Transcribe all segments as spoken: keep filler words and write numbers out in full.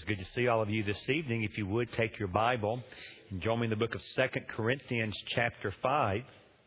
Good to see all of you this evening. If you would, take your Bible and join me in the book of Second Corinthians chapter five.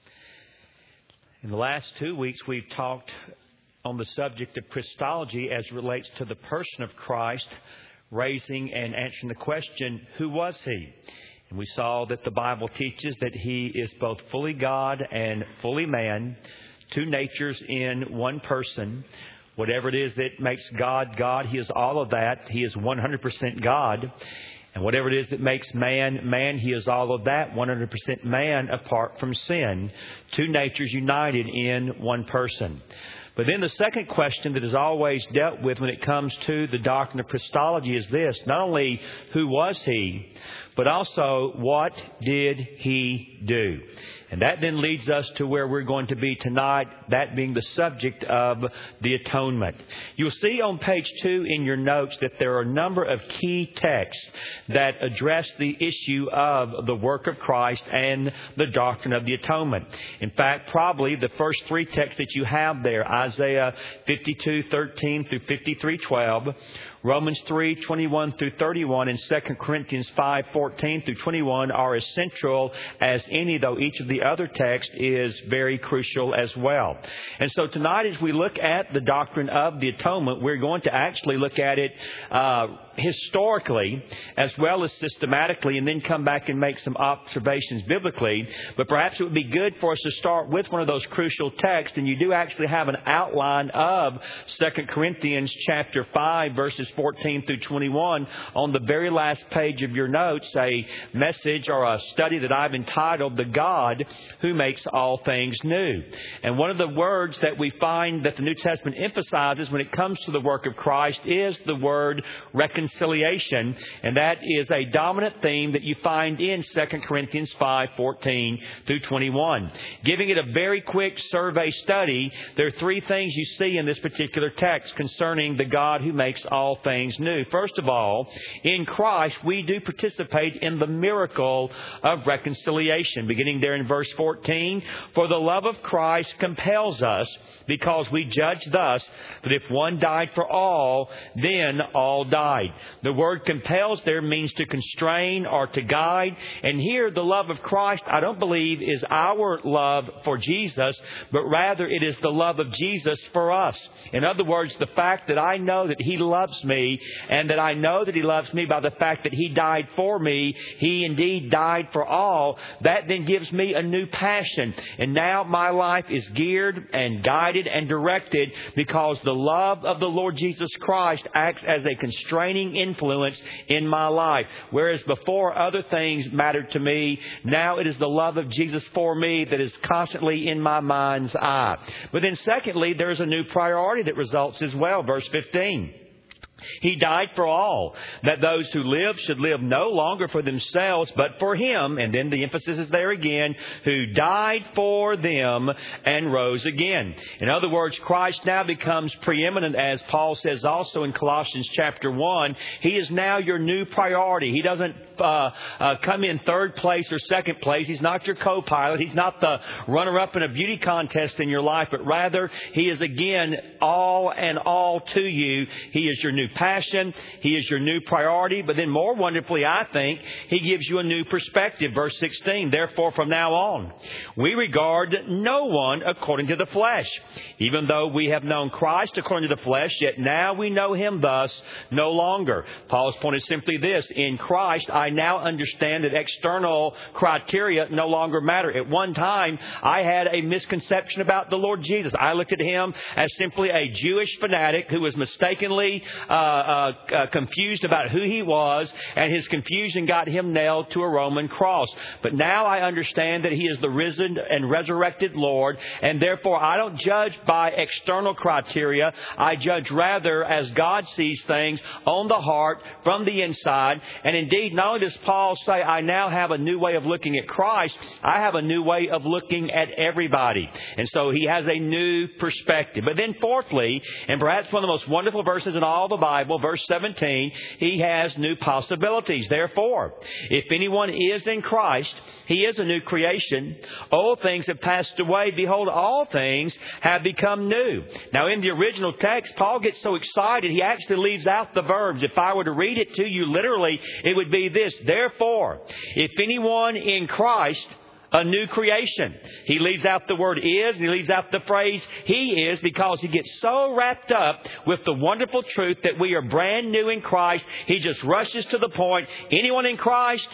In the last two weeks, we've talked on the subject of Christology as it relates to the person of Christ, raising and answering the question, who was He? And we saw that the Bible teaches that He is both fully God and fully man, two natures in one person. Whatever it is that makes God God, He is all of that. He is one hundred percent God. And whatever it is that makes man man, He is all of that, one hundred percent man apart from sin. Two natures united in one person. But then the second question that is always dealt with when it comes to the doctrine of Christology is this: not only who was He, but also what did He do? And that then leads us to where we're going to be tonight, that being the subject of the atonement. You'll see on page two in your notes that there are a number of key texts that address the issue of the work of Christ and the doctrine of the atonement. In fact, probably the first three texts that you have there, Isaiah fifty-two thirteen through fifty-three twelve, Romans three twenty-one through thirty-one, and Second Corinthians five fourteen through twenty-one are as central as any, though each of the other texts is very crucial as well. And so tonight, as we look at the doctrine of the atonement, we're going to actually look at it uh, historically as well as systematically, and then come back and make some observations biblically. But perhaps it would be good for us to start with one of those crucial texts, and you do actually have an outline of Second Corinthians chapter five, verses fourteen through twenty-one on the very last page of your notes, a message or a study that I've entitled The God Who Makes All Things New. And one of the words that we find that the New Testament emphasizes when it comes to the work of Christ is the word reconciliation. And that is a dominant theme that you find in Second Corinthians five fourteen through twenty-one. Giving it a very quick survey study, there are three things you see in this particular text concerning the God who makes all things new. First of all, in Christ, we do participate in the miracle of reconciliation. Beginning there in verse fourteen, for the love of Christ compels us, because we judge thus, that if one died for all, then all died. The word compels there means to constrain or to guide. And here, the love of Christ, I don't believe, is our love for Jesus, but rather it is the love of Jesus for us. In other words, the fact that I know that He loves me, and that I know that He loves me by the fact that He died for me, He indeed died for all, that then gives me a new passion. And now my life is geared and guided and directed because the love of the Lord Jesus Christ acts as a constraining influence in my life. Whereas before other things mattered to me, now it is the love of Jesus for me that is constantly in my mind's eye. But then secondly, there is a new priority that results as well. Verse fifteen. He died for all, that those who live should live no longer for themselves, but for Him. And then the emphasis is there again, who died for them and rose again. In other words, Christ now becomes preeminent, as Paul says also in Colossians chapter one. He is now your new priority. He doesn't uh, uh, come in third place or second place. He's not your co-pilot. He's not the runner-up in a beauty contest in your life, but rather He is again all and all to you. He is your new passion. He is your new priority. But then more wonderfully, I think, He gives you a new perspective. Verse sixteen, therefore from now on, we regard no one according to the flesh. Even though we have known Christ according to the flesh, yet now we know Him thus no longer. Paul's point is simply this: in Christ, I now understand that external criteria no longer matter. At one time, I had a misconception about the Lord Jesus. I looked at Him as simply a Jewish fanatic who was mistakenly uh, uh, uh, confused about who He was, and his confusion got Him nailed to a Roman cross. But now I understand that He is the risen and resurrected Lord, and therefore I don't judge by external criteria. I judge rather as God sees things on the heart, from the inside. And indeed, not only does Paul say, I now have a new way of looking at Christ, I have a new way of looking at everybody. And so he has a new perspective. But then fourthly, and perhaps one of the most wonderful verses in all the Bible, verse seventeen, He has new possibilities. Therefore, if anyone is in Christ, he is a new creation. Old things have passed away. Behold, all things have become new. Now, in the original text, Paul gets so excited, he actually leaves out the verbs. If I were to read it to you literally, it would be this: therefore, if anyone in Christ, a new creation. He leaves out the word is, and he leaves out the phrase he is, because he gets so wrapped up with the wonderful truth that we are brand new in Christ. He just rushes to the point. Anyone in Christ,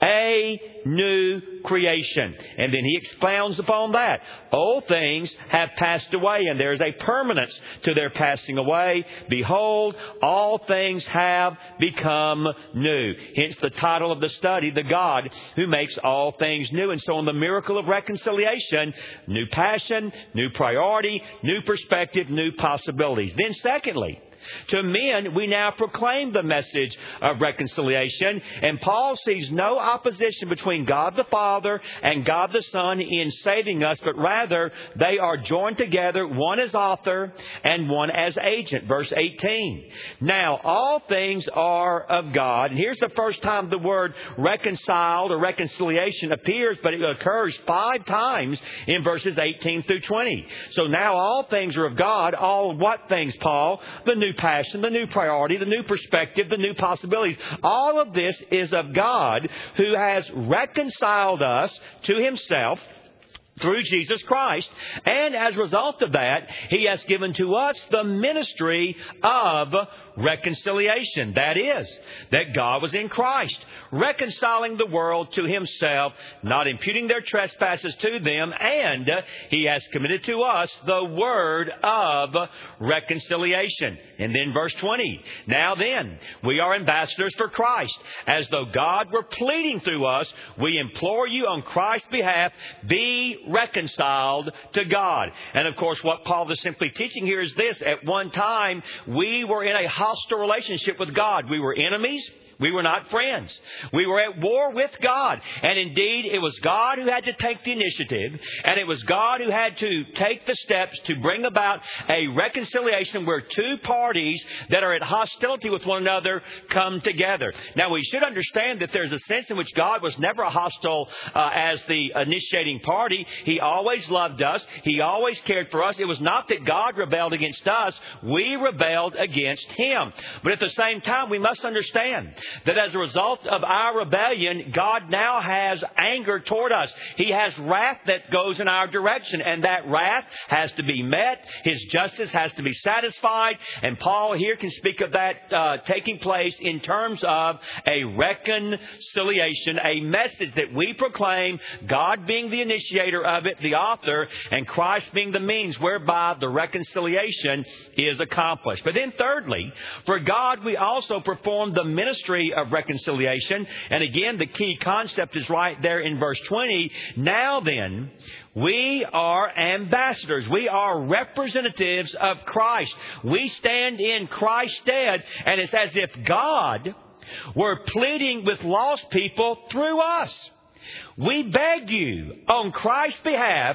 a new creation. And then he expounds upon that. Old things have passed away, and there is a permanence to their passing away. Behold, all things have become new. Hence the title of the study, The God Who Makes All Things New. And so in the miracle of reconciliation, new passion, new priority, new perspective, new possibilities. Then secondly, to men, we now proclaim the message of reconciliation. And Paul sees no opposition between God the Father and God the Son in saving us, but rather they are joined together, one as author and one as agent. Verse eighteen. Now, all things are of God. And here's the first time the word reconciled or reconciliation appears, but it occurs five times in verses eighteen through twenty. So now all things are of God. All what things, Paul? The new passion, the new priority, the new perspective, the new possibilities. All of this is of God, who has reconciled us to Himself through Jesus Christ. And as a result of that, He has given to us the ministry of reconciliation. That is, that God was in Christ, reconciling the world to Himself, not imputing their trespasses to them, and He has committed to us the word of reconciliation. And then verse twenty, now then, we are ambassadors for Christ, as though God were pleading through us. We implore you on Christ's behalf, be reconciled to God. And of course, what Paul is simply teaching here is this: at one time, we were in a hostile relationship with God. We were enemies. We were not friends. We were at war with God. And indeed, it was God who had to take the initiative. And it was God who had to take the steps to bring about a reconciliation where two parties that are at hostility with one another come together. Now, we should understand that there's a sense in which God was never hostile uh, as the initiating party. He always loved us. He always cared for us. It was not that God rebelled against us. We rebelled against Him. But at the same time, we must understand that as a result of our rebellion, God now has anger toward us. He has wrath that goes in our direction, and that wrath has to be met. His justice has to be satisfied. And Paul here can speak of that uh, taking place in terms of a reconciliation, a message that we proclaim, God being the initiator of it, the author, and Christ being the means whereby the reconciliation is accomplished. But then thirdly, for God we also perform the ministry of reconciliation. And again, the key concept is right there in verse twenty. Now then, we are ambassadors. We are representatives of Christ. We stand in Christ's stead, and it's as if God were pleading with lost people through us. We beg you, on Christ's behalf,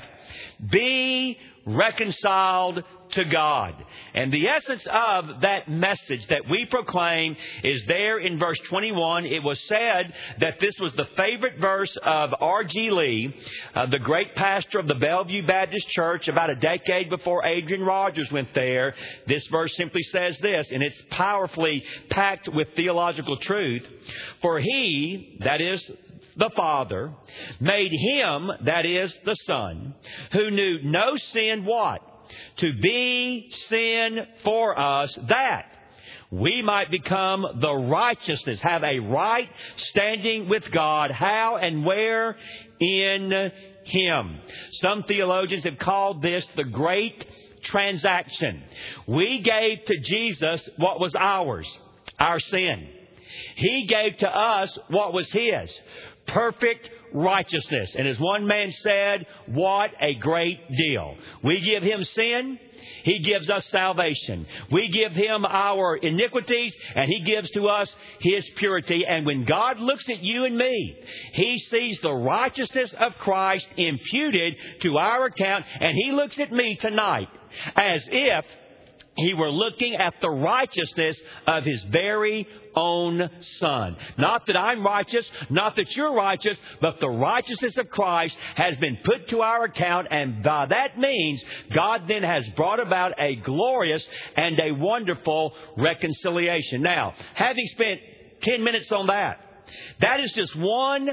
be reconciled to God. And the essence of that message that we proclaim is there in verse twenty-one. It was said that this was the favorite verse of R G Lee, uh, the great pastor of the Bellevue Baptist Church, about a decade before Adrian Rogers went there. This verse simply says this, and it's powerfully packed with theological truth. For He, that is the Father, made Him, that is the Son, who knew no sin, what? To be sin for us, that we might become the righteousness, have a right standing with God. How and where? In Him. Some theologians have called this the great transaction. We gave to Jesus what was ours, our sin. He gave to us what was His, perfect righteousness. And as one man said, what a great deal. We give Him sin, He gives us salvation. We give Him our iniquities, and He gives to us His purity. And when God looks at you and me, He sees the righteousness of Christ imputed to our account. And He looks at me tonight as if he were looking at the righteousness of his very own Son. Not that I'm righteous, not that you're righteous, but the righteousness of Christ has been put to our account, and by that means, God then has brought about a glorious and a wonderful reconciliation. Now, having spent ten minutes on that, that is just one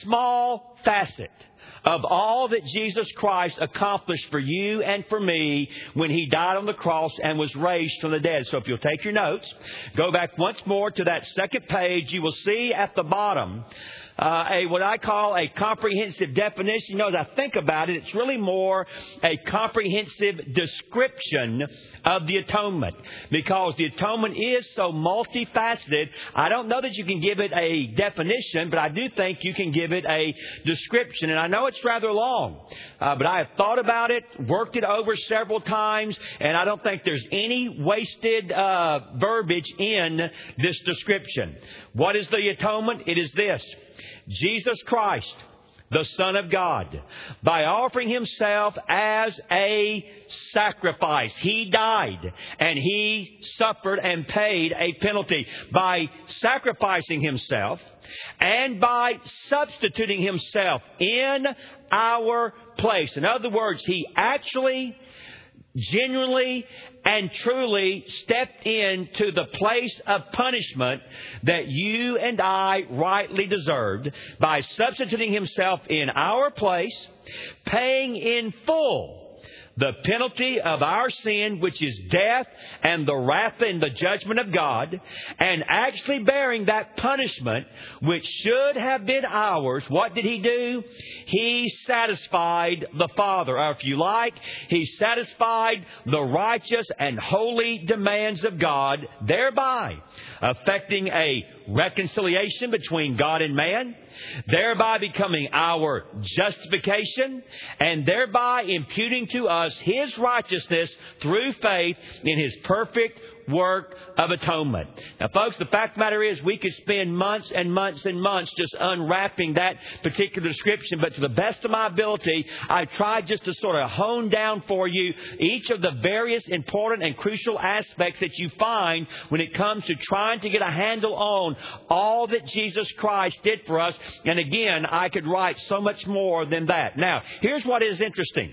small facet of all that Jesus Christ accomplished for you and for me when He died on the cross and was raised from the dead. So if you'll take your notes, go back once more to that second page, you will see at the bottom Uh, a what I call a comprehensive definition. You know, as I think about it, it's really more a comprehensive description of the atonement, because the atonement is so multifaceted. I don't know that you can give it a definition, but I do think you can give it a description. And I know it's rather long, uh, but I have thought about it, worked it over several times, and I don't think there's any wasted uh, verbiage in this description. What is the atonement? It is this: Jesus Christ, the Son of God, by offering Himself as a sacrifice. He died and He suffered and paid a penalty by sacrificing Himself and by substituting Himself in our place. In other words, He actually, genuinely and truly stepped into the place of punishment that you and I rightly deserved by substituting Himself in our place, paying in full the penalty of our sin, which is death and the wrath and the judgment of God, and actually bearing that punishment which should have been ours. What did He do? He satisfied the Father. Or if you like, He satisfied the righteous and holy demands of God, thereby effecting a reconciliation between God and man, thereby becoming our justification, and thereby imputing to us His righteousness through faith in His perfect work of atonement. Now, folks, the fact of the matter is we could spend months and months and months just unwrapping that particular description, but to the best of my ability, I tried just to sort of hone down for you each of the various important and crucial aspects that you find when it comes to trying to get a handle on all that Jesus Christ did for us. And again, I could write so much more than that. Now, here's what is interesting.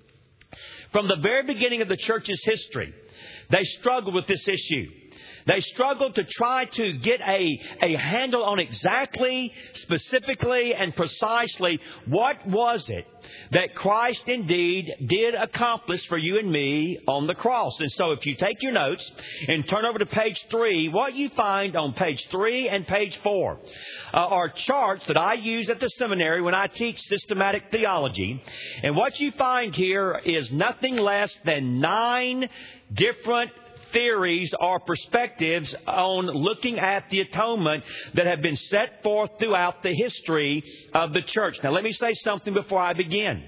From the very beginning of the church's history, they struggled with this issue. They struggled to try to get a, a handle on exactly, specifically, and precisely what was it that Christ indeed did accomplish for you and me on the cross. And so if you take your notes and turn over to page three, what you find on page three and page four uh, are charts that I use at the seminary when I teach systematic theology. And what you find here is nothing less than nine different theories or perspectives on looking at the atonement that have been set forth throughout the history of the church. Now, let me say something before I begin.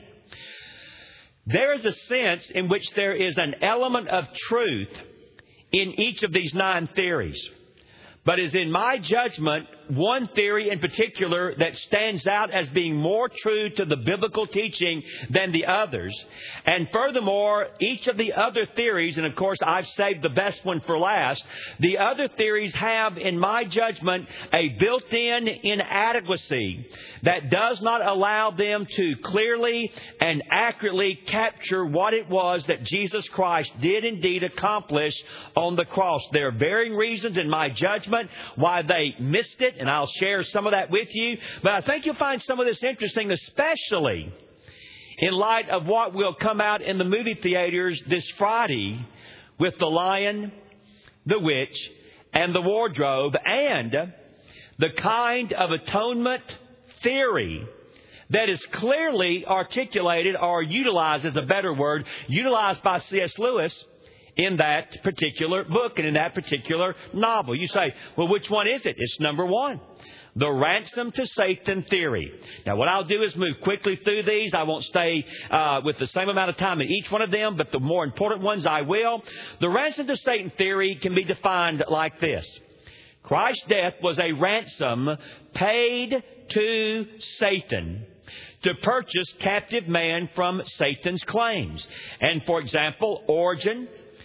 There is a sense in which there is an element of truth in each of these nine theories. But is in my judgment, one theory in particular that stands out as being more true to the biblical teaching than the others. And furthermore, each of the other theories, and of course I've saved the best one for last, the other theories have, in my judgment, a built-in inadequacy that does not allow them to clearly and accurately capture what it was that Jesus Christ did indeed accomplish on the cross. There are varying reasons, in my judgment, why they missed it, and I'll share some of that with you. But I think you'll find some of this interesting, especially in light of what will come out in the movie theaters this Friday with The Lion, the Witch, and the Wardrobe, and the kind of atonement theory that is clearly articulated, or utilized is a better word, utilized by C S Lewis in that particular book and in that particular novel. You say, well, which one is it? It's number one. The ransom to Satan theory. Now, what I'll do is move quickly through these. I won't stay uh, with the same amount of time in each one of them, but the more important ones I will. The ransom to Satan theory can be defined like this. Christ's death was a ransom paid to Satan to purchase captive man from Satan's claims. And, for example, Origen,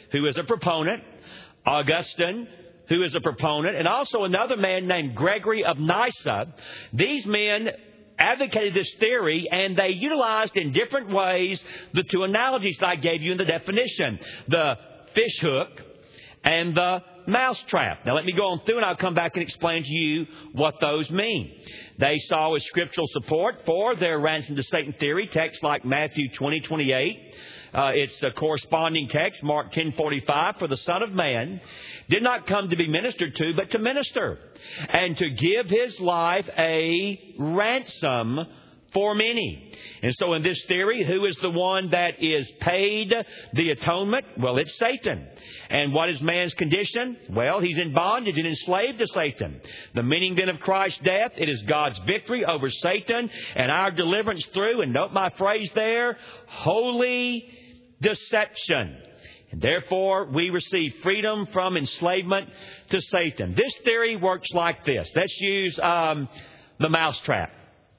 who is a proponent, Augustine, who is a proponent, and also another man named Gregory of Nyssa. These men advocated this theory, and they utilized in different ways the two analogies I gave you in the definition, the fish hook and the mousetrap. Now let me go on through and I'll come back and explain to you what those mean. They saw as scriptural support for their ransom to Satan theory texts like Matthew twenty twenty-eight. Uh, it's a corresponding text, Mark ten forty-five, for the Son of Man did not come to be ministered to, but to minister, and to give His life a ransom for many. And so in this theory, who is the one that is paid the atonement? Well, it's Satan. And what is man's condition? Well, he's in bondage and enslaved to Satan. The meaning then of Christ's death, it is God's victory over Satan and our deliverance through, and note my phrase there, holy deception. And therefore, we receive freedom from enslavement to Satan. This theory works like this. Let's use um, the mousetrap.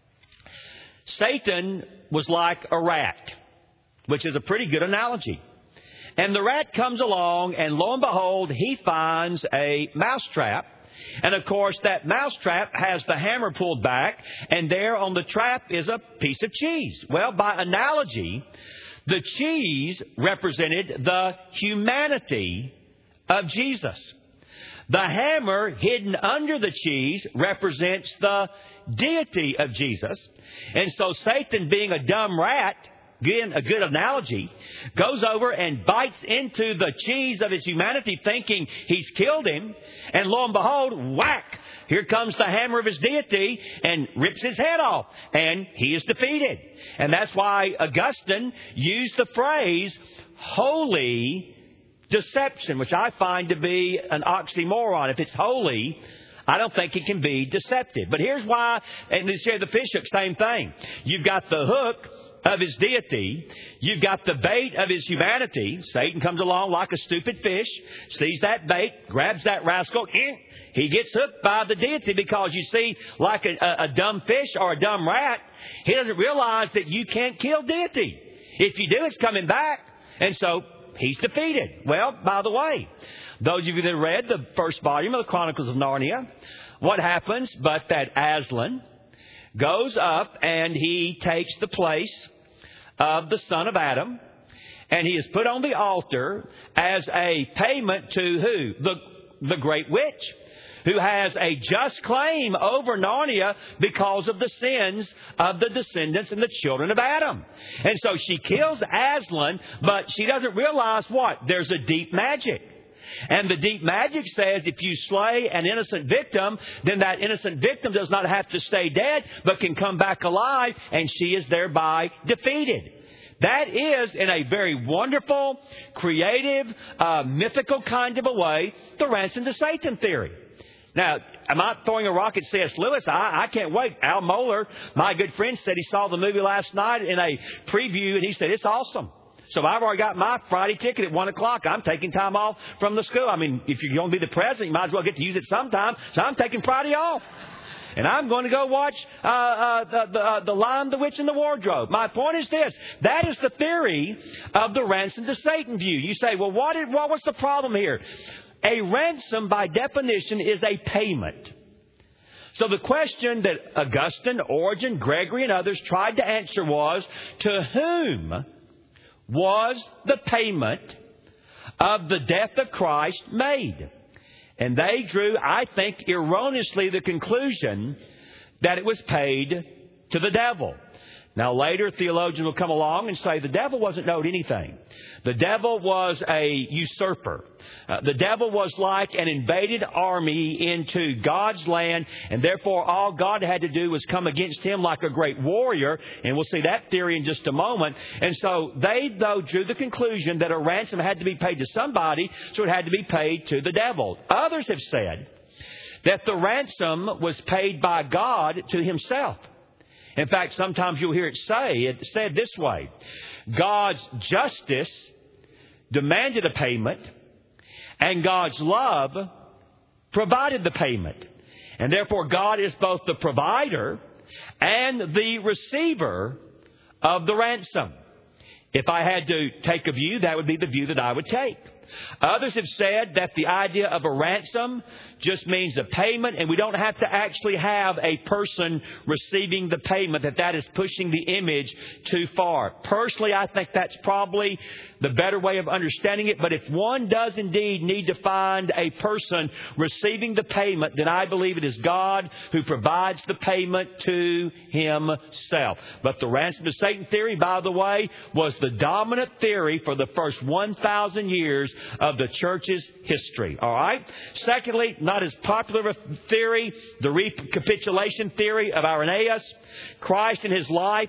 Satan was like a rat, which is a pretty good analogy. And the rat comes along, and lo and behold, he finds a mousetrap. And of course, that mousetrap has the hammer pulled back, and there on the trap is a piece of cheese. Well, by analogy, the cheese represented the humanity of Jesus. The hammer hidden under the cheese represents the deity of Jesus. And so Satan, being a dumb rat, again, a good analogy, goes over and bites into the cheese of his humanity thinking he's killed him. And lo and behold, whack! Here comes the hammer of his deity and rips his head off. And he is defeated. And that's why Augustine used the phrase, holy deception, which I find to be an oxymoron. If it's holy, I don't think it can be deceptive. But here's why, and this here, the fish hook, same thing. You've got the hook of his deity. You've got the bait of his humanity. Satan comes along like a stupid fish, sees that bait, grabs that rascal, he gets hooked by the deity because, you see, like a, a, a dumb fish or a dumb rat, he doesn't realize that you can't kill deity. If you do, it's coming back. And so he's defeated. Well, by the way, those of you that read the first volume of the Chronicles of Narnia, what happens but that Aslan goes up and he takes the place of the son of Adam, and he is put on the altar as a payment to who? The, the great witch, who has a just claim over Narnia because of the sins of the descendants and the children of Adam. And so she kills Aslan, but she doesn't realize what? There's a deep magic. And the deep magic says if you slay an innocent victim, then that innocent victim does not have to stay dead, but can come back alive, and she is thereby defeated. That is, in a very wonderful, creative, uh, mythical kind of a way, the ransom to Satan theory. Now, I'm not throwing a rock at C S Lewis. I, I can't wait. Al Mohler, my good friend, said he saw the movie last night in a preview, and he said, it's awesome. So I've already got my Friday ticket at one o'clock. I'm taking time off from the school. I mean, if you're going to be the president, you might as well get to use it sometime. So I'm taking Friday off. And I'm going to go watch uh, uh, the, the, uh, the Lion, the Witch, and the Wardrobe. My point is this. That is the theory of the ransom to Satan view. You say, well, what, is, what was the problem here? A ransom, by definition, is a payment. So the question that Augustine, Origen, Gregory, and others tried to answer was, to whom was the payment of the death of Christ made? And they drew, I think, erroneously the conclusion that it was paid to the devil. Now, later, theologians will come along and say the devil wasn't owed anything. The devil was a usurper. Uh, the devil was like an invaded army into God's land, and therefore all God had to do was come against him like a great warrior, and we'll see that theory in just a moment. And so they, though, drew the conclusion that a ransom had to be paid to somebody, so it had to be paid to the devil. Others have said that the ransom was paid by God to himself. In fact, sometimes you'll hear it say, it said this way: God's justice demanded a payment, and God's love provided the payment. And therefore, God is both the provider and the receiver of the ransom. If I had to take a view, that would be the view that I would take. Others have said that the idea of a ransom just means a payment, and we don't have to actually have a person receiving the payment, that that is pushing the image too far. Personally, I think that's probably the better way of understanding it. But if one does indeed need to find a person receiving the payment, then I believe it is God who provides the payment to Himself. But the ransom to Satan theory, by the way, was the dominant theory for the first one thousand years of the church's history. All right? Secondly, not as popular a theory, the recapitulation theory of Irenaeus. Christ in His life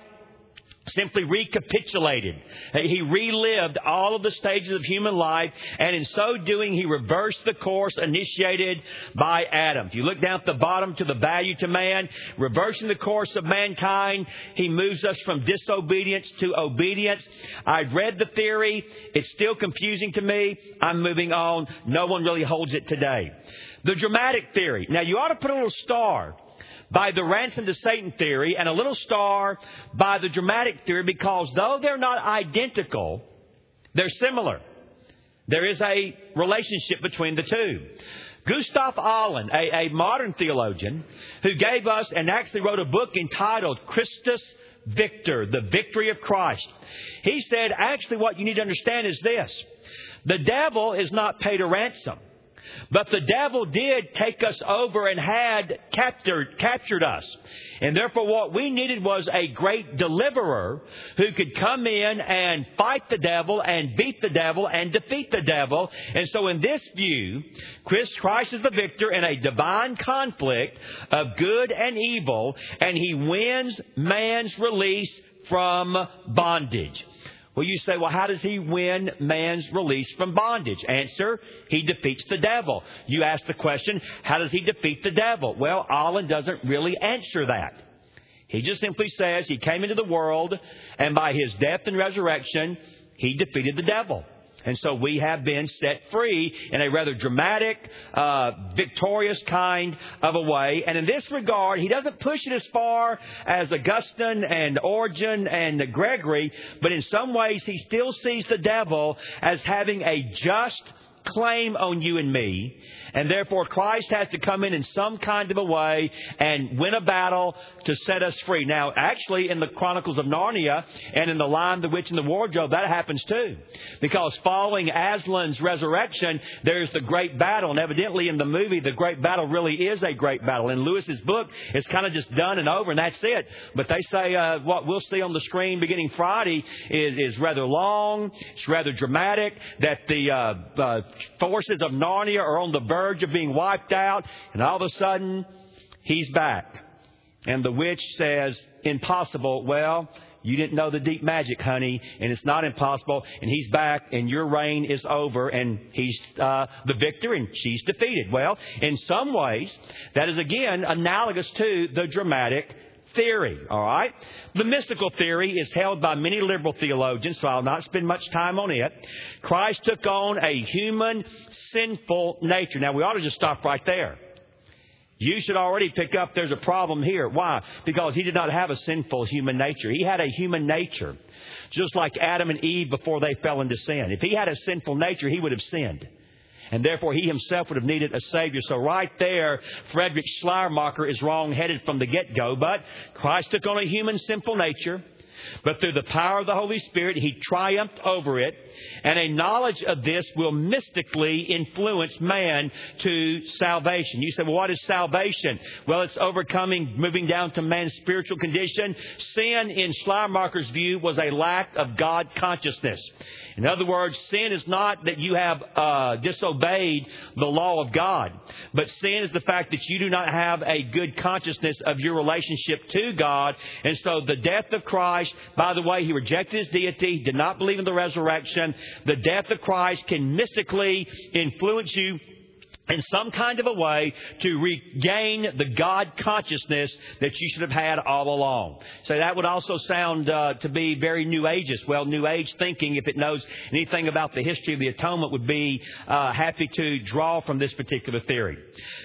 simply recapitulated. He relived all of the stages of human life, and in so doing, He reversed the course initiated by Adam. If you look down at the bottom to the value to man, reversing the course of mankind, He moves us from disobedience to obedience. I've read the theory. It's still confusing to me. I'm moving on. No one really holds it today. The dramatic theory. Now, you ought to put a little star by the ransom to Satan theory and a little star by the dramatic theory, because though they're not identical, they're similar. There is a relationship between the two. Gustav Ahlin, a, a modern theologian who gave us and actually wrote a book entitled Christus Victor, the victory of Christ. He said, actually what you need to understand is this. The devil is not paid a ransom. But the devil did take us over and had captured, captured us. And therefore what we needed was a great deliverer who could come in and fight the devil and beat the devil and defeat the devil. And so in this view, Christ is the victor in a divine conflict of good and evil, and He wins man's release from bondage. Well, you say, well, how does He win man's release from bondage? Answer, He defeats the devil. You ask the question, how does He defeat the devil? Well, Ahlin doesn't really answer that. He just simply says He came into the world, and by His death and resurrection, He defeated the devil. And so we have been set free in a rather dramatic, uh, victorious kind of a way. And in this regard, he doesn't push it as far as Augustine and Origen and Gregory, but in some ways he still sees the devil as having a just claim on you and me, and therefore Christ has to come in in some kind of a way and win a battle to set us free. Now, actually, in the Chronicles of Narnia and in The Lion, the Witch, and the Wardrobe, that happens too. Because following Aslan's resurrection, there's the great battle. And evidently in the movie, the great battle really is a great battle. In Lewis's book, it's kind of just done and over, and that's it. But they say uh, what we'll see on the screen beginning Friday is, is rather long, it's rather dramatic, that the uh, uh, forces of Narnia are on the verge of being wiped out, and all of a sudden, he's back. And the witch says, impossible. Well, you didn't know the deep magic, honey, and it's not impossible. And he's back, and your reign is over, and he's uh, the victor, and she's defeated. Well, in some ways, that is, again, analogous to the dramatic theory, all right? The mystical theory is held by many liberal theologians, so I'll not spend much time on it. Christ took on a human, sinful nature. Now, we ought to just stop right there. You should already pick up there's a problem here. Why? Because He did not have a sinful human nature. He had a human nature, just like Adam and Eve before they fell into sin. If He had a sinful nature, He would have sinned. And therefore, He Himself would have needed a Savior. So right there, Friedrich Schleiermacher is wrong-headed from the get-go. But Christ took on a human sinful nature. But through the power of the Holy Spirit, He triumphed over it. And a knowledge of this will mystically influence man to salvation. You say, well, what is salvation? Well, it's overcoming, moving down to man's spiritual condition. Sin, in Schleiermacher's view, was a lack of God consciousness. In other words, sin is not that you have uh, disobeyed the law of God. But sin is the fact that you do not have a good consciousness of your relationship to God. And so the death of Christ, by the way, He rejected His deity, did not believe in the resurrection. The death of Christ can mystically influence you in some kind of a way to regain the God consciousness that you should have had all along. So that would also sound uh, to be very New Ageist. Well, New Age thinking, if it knows anything about the history of the atonement, would be uh, happy to draw from this particular theory.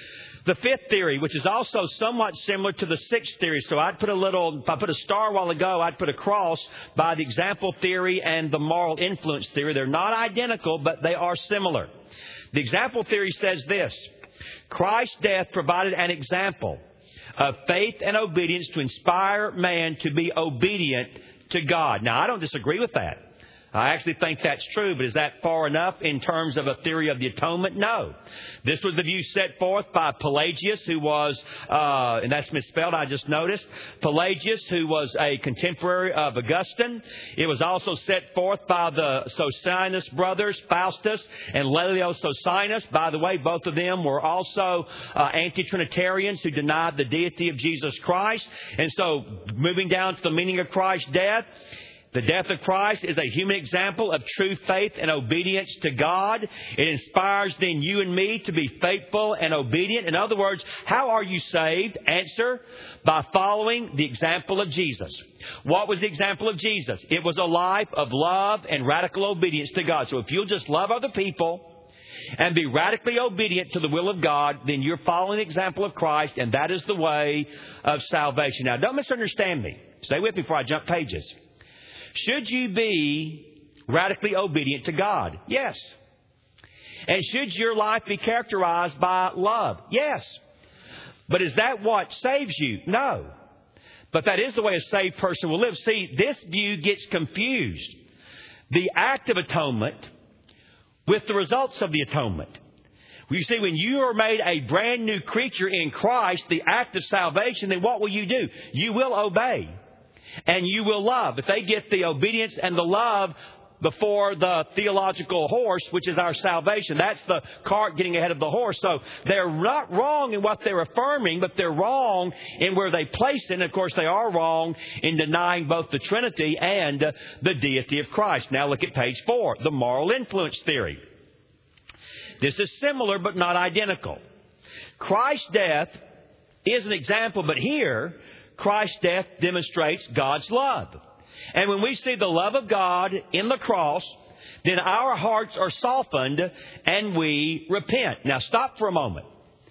The fifth theory, which is also somewhat similar to the sixth theory. So I'd put a little, if I put a star a while ago, I'd put a cross by the example theory and the moral influence theory. They're not identical, but they are similar. The example theory says this: Christ's death provided an example of faith and obedience to inspire man to be obedient to God. Now, I don't disagree with that. I actually think that's true, but is that far enough in terms of a theory of the atonement? No. This was the view set forth by Pelagius, who was, uh, and that's misspelled, I just noticed, Pelagius, who was a contemporary of Augustine. It was also set forth by the Socinus brothers, Faustus and Lelio Socinus. By the way, both of them were also uh, anti-Trinitarians who denied the deity of Jesus Christ. And so, moving down to the meaning of Christ's death, the death of Christ is a human example of true faith and obedience to God. It inspires then you and me to be faithful and obedient. In other words, how are you saved? Answer: by following the example of Jesus. What was the example of Jesus? It was a life of love and radical obedience to God. So if you'll just love other people and be radically obedient to the will of God, then you're following the example of Christ, and that is the way of salvation. Now, don't misunderstand me. Stay with me before I jump pages. Should you be radically obedient to God? Yes. And should your life be characterized by love? Yes. But is that what saves you? No. But that is the way a saved person will live. See, this view gets confused. The act of atonement with the results of the atonement. You see, when you are made a brand new creature in Christ, the act of salvation, then what will you do? You will obey. And you will love. If they get the obedience and the love before the theological horse, which is our salvation, that's the cart getting ahead of the horse. So they're not wrong in what they're affirming, but they're wrong in where they place it. And of course, they are wrong in denying both the Trinity and the deity of Christ. Now look at page four, the moral influence theory. This is similar but not identical. Christ's death is an example, but here, Christ's death demonstrates God's love. And when we see the love of God in the cross, then our hearts are softened and we repent. Now stop for a moment.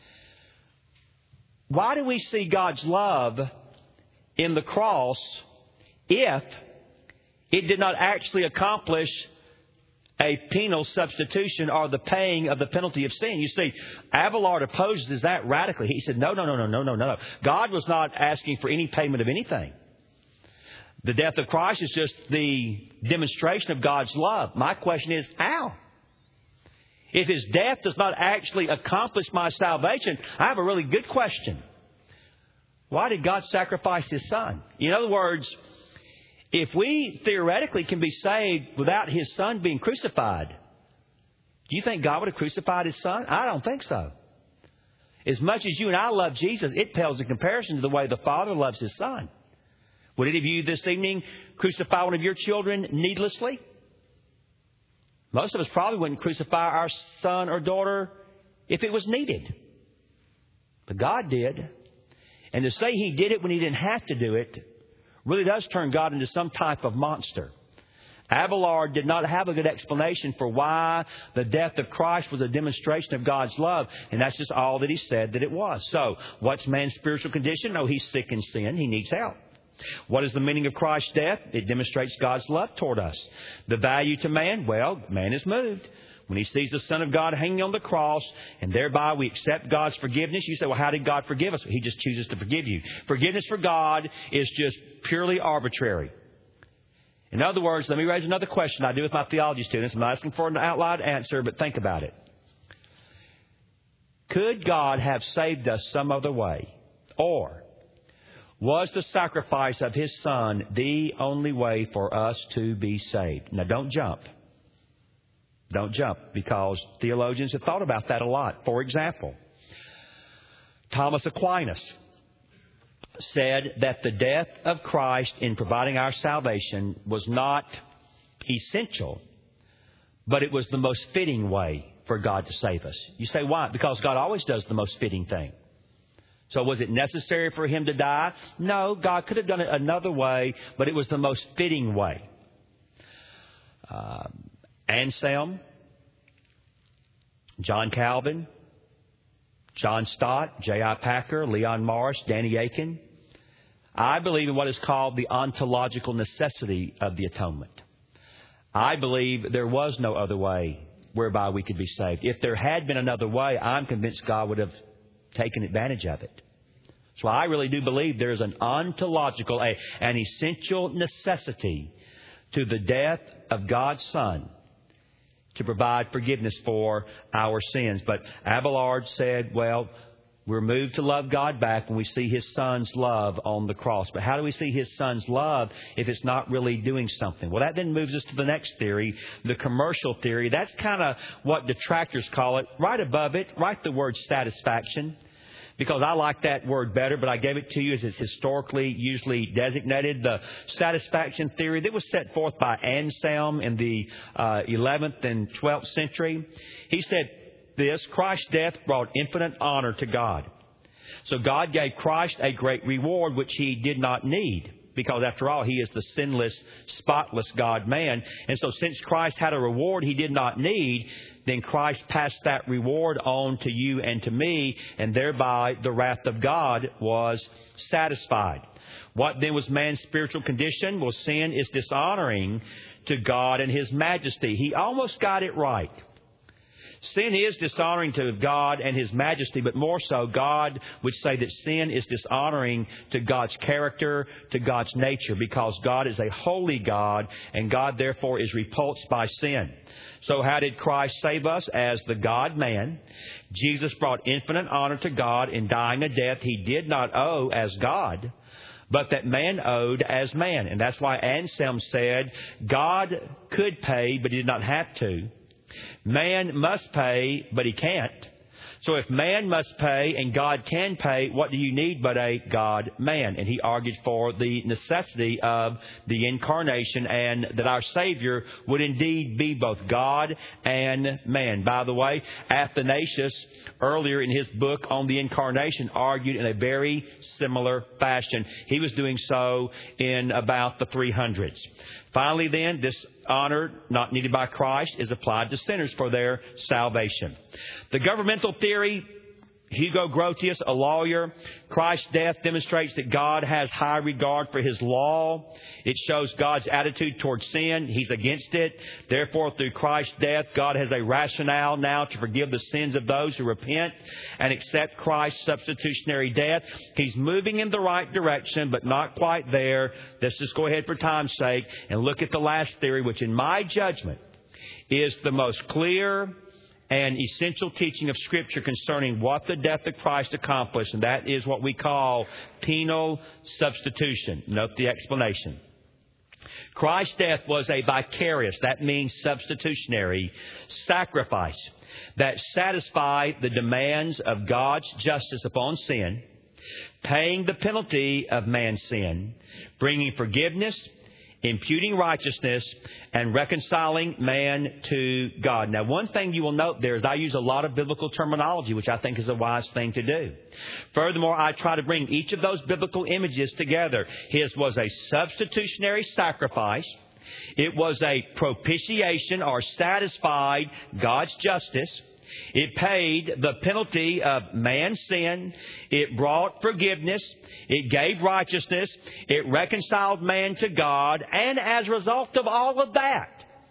Why do we see God's love in the cross if it did not actually accomplish a penal substitution or the paying of the penalty of sin? You see, Abelard opposes that radically. He said, no, no, no, no, no, no, no. God was not asking for any payment of anything. The death of Christ is just the demonstration of God's love. My question is, how? If His death does not actually accomplish my salvation, I have a really good question. Why did God sacrifice His Son? In other words, if we theoretically can be saved without His Son being crucified, do you think God would have crucified His Son? I don't think so. As much as you and I love Jesus, it pales in comparison to the way the Father loves His Son. Would any of you this evening crucify one of your children needlessly? Most of us probably wouldn't crucify our son or daughter if it was needed. But God did. And to say He did it when He didn't have to do it really does turn God into some type of monster. Abelard did not have a good explanation for why the death of Christ was a demonstration of God's love. And that's just all that he said that it was. So, what's man's spiritual condition? Oh, he's sick in sin. He needs help. What is the meaning of Christ's death? It demonstrates God's love toward us. The value to man? Well, man is moved. When he sees the Son of God hanging on the cross, and thereby we accept God's forgiveness. You say, well, how did God forgive us? He just chooses to forgive you. Forgiveness for God is just purely arbitrary. In other words, let me raise another question I do with my theology students. I'm not asking for an out loud answer, but think about it. Could God have saved us some other way? Or was the sacrifice of His Son the only way for us to be saved? Now, don't jump. Don't jump, because theologians have thought about that a lot. For example, Thomas Aquinas said that the death of Christ in providing our salvation was not essential, but it was the most fitting way for God to save us. You say, why? Because God always does the most fitting thing. So was it necessary for Him to die? No, God could have done it another way, but it was the most fitting way. Uh, Anselm, John Calvin, John Stott, J I Packer, Leon Morris, Danny Aiken. I believe in what is called the ontological necessity of the atonement. I believe there was no other way whereby we could be saved. If there had been another way, I'm convinced God would have taken advantage of it. So I really do believe there is an ontological, a, an essential necessity to the death of God's Son to provide forgiveness for our sins. But Abelard said, well, we're moved to love God back when we see His Son's love on the cross. But how do we see His Son's love if it's not really doing something? Well, that then moves us to the next theory, the commercial theory. That's kind of what detractors call it. Right above it, write the word satisfaction, because I like that word better, but I gave it to you as it's historically usually designated. The satisfaction theory that was set forth by Anselm in the uh, eleventh and twelfth century. He said this: Christ's death brought infinite honor to God. So God gave Christ a great reward which He did not need, because after all, He is the sinless, spotless God-man. And so since Christ had a reward He did not need, then Christ passed that reward on to you and to me, and thereby the wrath of God was satisfied. What then was man's spiritual condition? Well, sin is dishonoring to God and His majesty. He almost got it right. Sin is dishonoring to God and His majesty, but more so, God would say that sin is dishonoring to God's character, to God's nature, because God is a holy God, and God therefore is repulsed by sin. So how did Christ save us? As the God-man, Jesus brought infinite honor to God in dying a death He did not owe as God, but that man owed as man. And that's why Anselm said God could pay, but He did not have to. Man must pay, but he can't. So if man must pay and God can pay, what do you need but a God-man? And he argued for the necessity of the incarnation, and that our Savior would indeed be both God and man. By the way, Athanasius, earlier in his book on the incarnation, argued in a very similar fashion. He was doing so in about the three hundreds. Finally, then, this honor not needed by Christ is applied to sinners for their salvation. The governmental theory, Hugo Grotius, a lawyer, Christ's death demonstrates that God has high regard for His law. It shows God's attitude towards sin. He's against it. Therefore, through Christ's death, God has a rationale now to forgive the sins of those who repent and accept Christ's substitutionary death. He's moving in the right direction, but not quite there. Let's just go ahead for time's sake and look at the last theory, which in my judgment is the most clear and essential teaching of Scripture concerning what the death of Christ accomplished, and that is what we call penal substitution. Note the explanation. Christ's death was a vicarious, that means substitutionary, sacrifice that satisfied the demands of God's justice upon sin, paying the penalty of man's sin, bringing forgiveness, imputing righteousness, and reconciling man to God. Now, one thing you will note there is I use a lot of biblical terminology, which I think is a wise thing to do. Furthermore, I try to bring each of those biblical images together. His was a substitutionary sacrifice. It was a propitiation, or satisfied God's justice. It paid the penalty of man's sin. It brought forgiveness. It gave righteousness. It reconciled man to God. And as a result of all of that,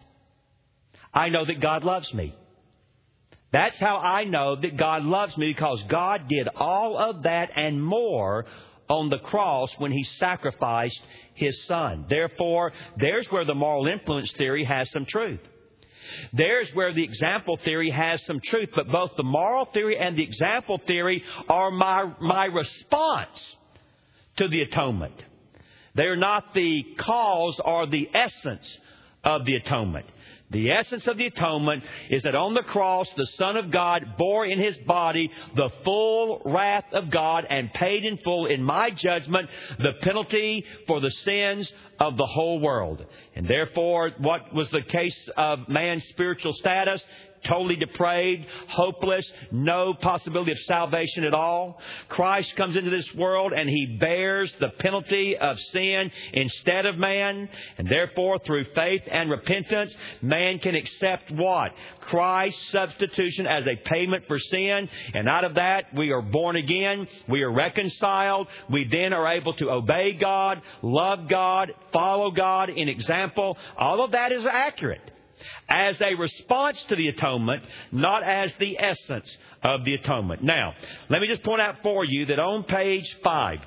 I know that God loves me. That's how I know that God loves me, because God did all of that and more on the cross when He sacrificed His Son. Therefore, there's where the moral influence theory has some truth. There's where the example theory has some truth. But both the moral theory and the example theory are my, my response to the atonement. They're not the cause or the essence of the atonement. The essence of the atonement is that on the cross, the Son of God bore in His body the full wrath of God and paid in full, in my judgment, the penalty for the sins of the whole world. And therefore, what was the case of man's spiritual status? totally depraved, hopeless, no possibility of salvation at all. Christ comes into this world and He bears the penalty of sin instead of man. And therefore, through faith and repentance, man can accept what? Christ's substitution as a payment for sin. And out of that, we are born again. We are reconciled. We then are able to obey God, love God, follow God in example. All of that is accurate as a response to the atonement, not as the essence of the atonement. Now, let me just point out for you that on page five,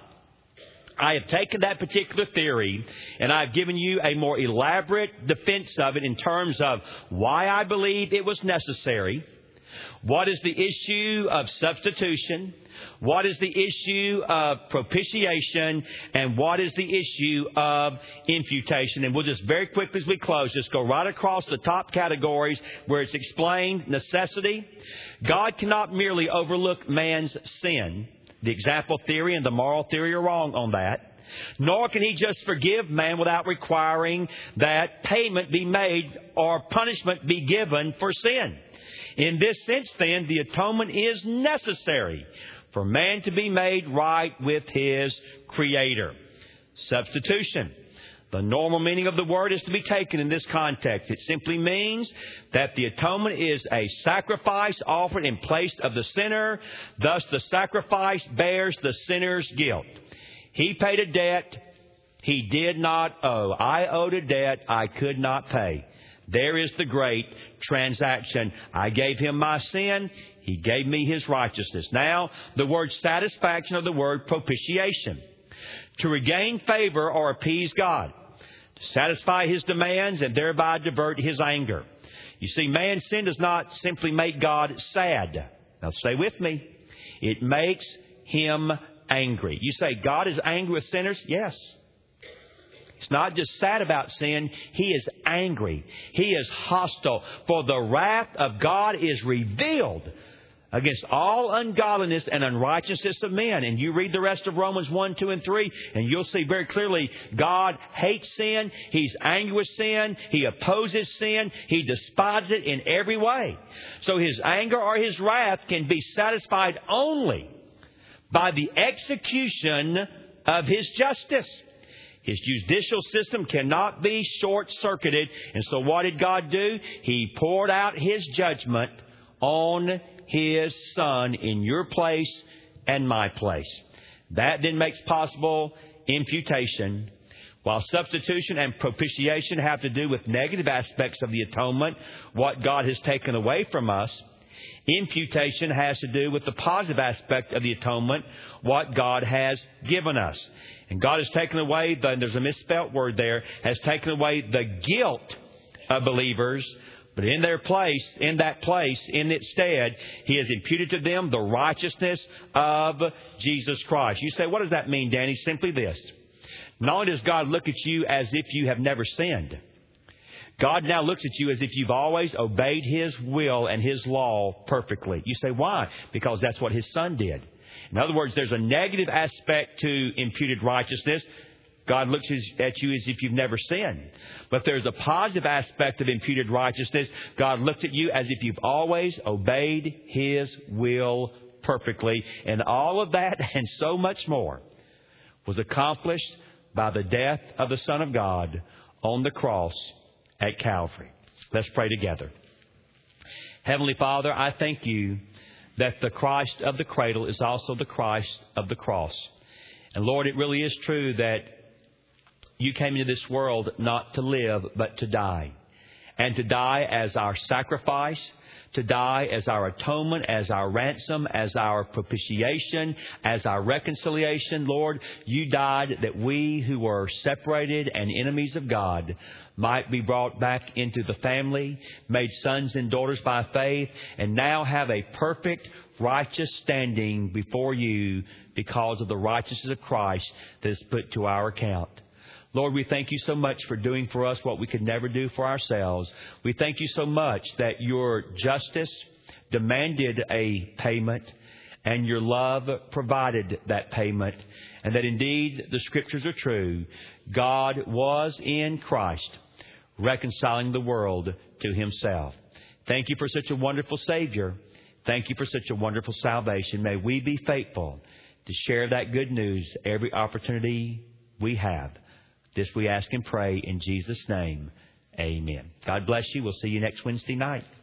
I have taken that particular theory and I've given you a more elaborate defense of it in terms of why I believe it was necessary, what is the issue of substitution, what is the issue of propitiation, and what is the issue of imputation. And we'll just very quickly as we close, just go right across the top categories where it's explained necessity. God cannot merely overlook man's sin. The example theory and the moral theory are wrong on that. Nor can He just forgive man without requiring that payment be made or punishment be given for sin. In this sense, then, the atonement is necessary for man to be made right with his Creator. Substitution. The normal meaning of the word is to be taken in this context. It simply means that the atonement is a sacrifice offered in place of the sinner. Thus, the sacrifice bears the sinner's guilt. He paid a debt he did not owe. I owed a debt I could not pay. There is the great transaction. I gave Him my sin. He gave me His righteousness. Now, the word satisfaction or the word propitiation. To regain favor or appease God. To satisfy His demands and thereby divert His anger. You see, man's sin does not simply make God sad. Now, stay with me. It makes Him angry. You say, God is angry with sinners? Yes. He's not just sad about sin. He is angry. He is hostile. For the wrath of God is revealed against all ungodliness and unrighteousness of men. And you read the rest of Romans one, two, and three, and you'll see very clearly God hates sin. He's angry with sin. He opposes sin. He despises it in every way. So His anger or His wrath can be satisfied only by the execution of His justice. His judicial system cannot be short-circuited. And so what did God do? He poured out His judgment on His Son in your place and my place. That then makes possible imputation. While substitution and propitiation have to do with negative aspects of the atonement, what God has taken away from us, imputation has to do with the positive aspect of the atonement, what God has given us. And God has taken away, the, and there's a misspelt word there, has taken away the guilt of believers. But in their place, in that place, in its stead, He has imputed to them the righteousness of Jesus Christ. You say, what does that mean, Danny? Simply this. Not only does God look at you as if you have never sinned, God now looks at you as if you've always obeyed His will and His law perfectly. You say, why? Because that's what His Son did. In other words, there's a negative aspect to imputed righteousness. God looks at you as if you've never sinned. But there's a positive aspect of imputed righteousness. God looks at you as if you've always obeyed His will perfectly. And all of that and so much more was accomplished by the death of the Son of God on the cross at Calvary. Let's pray together. Heavenly Father, I thank You that the Christ of the cradle is also the Christ of the cross. And Lord, it really is true that You came into this world not to live, but to die. And to die as our sacrifice, to die as our atonement, as our ransom, as our propitiation, as our reconciliation. Lord, You died that we who were separated and enemies of God might be brought back into the family, made sons and daughters by faith, and now have a perfect, righteous standing before You because of the righteousness of Christ that is put to our account. Lord, we thank You so much for doing for us what we could never do for ourselves. We thank You so much that Your justice demanded a payment and Your love provided that payment, and that indeed the Scriptures are true. God was in Christ reconciling the world to Himself. Thank you for such a wonderful Savior. Thank you for such a wonderful salvation. May we be faithful to share that good news every opportunity we have. This we ask and pray in Jesus' name. Amen. God bless you. We'll see you next Wednesday night.